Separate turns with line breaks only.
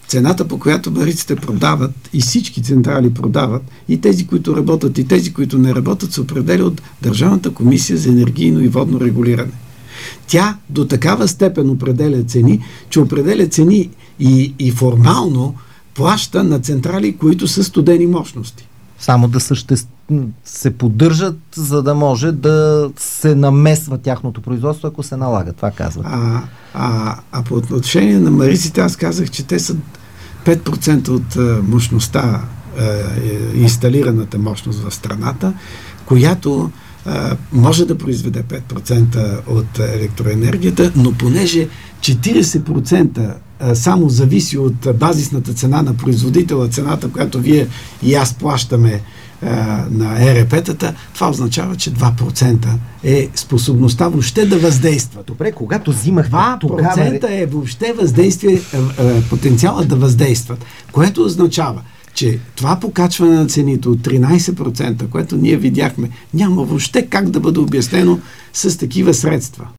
цената, по която мариците продават и всички централи продават, и тези, които работят, и тези, които не работят, се определя от Държавната комисия за енергийно и водно регулиране. Тя до такава степен определя цени, че определя цени и формално плаща на централи, които са студени мощности.
Само да се поддържат, за да може да се намесва тяхното производство, ако се налага. Това казват.
А по отношение на мариците, аз казах, че те са 5% от мощността, инсталираната мощност в страната, която може да произведе 5% от електроенергията, но понеже 40% само зависи от базисната цена на производителя, цената, която вие и аз плащаме на ЕРП-тата, това означава, че 2% е способността въобще да въздейства.
Добре, когато взимахте
2% е въобще въздействие, потенциала да въздействат, което означава, че това покачване на цените от 13%, което ние видяхме, няма въобще как да бъде обяснено с такива средства.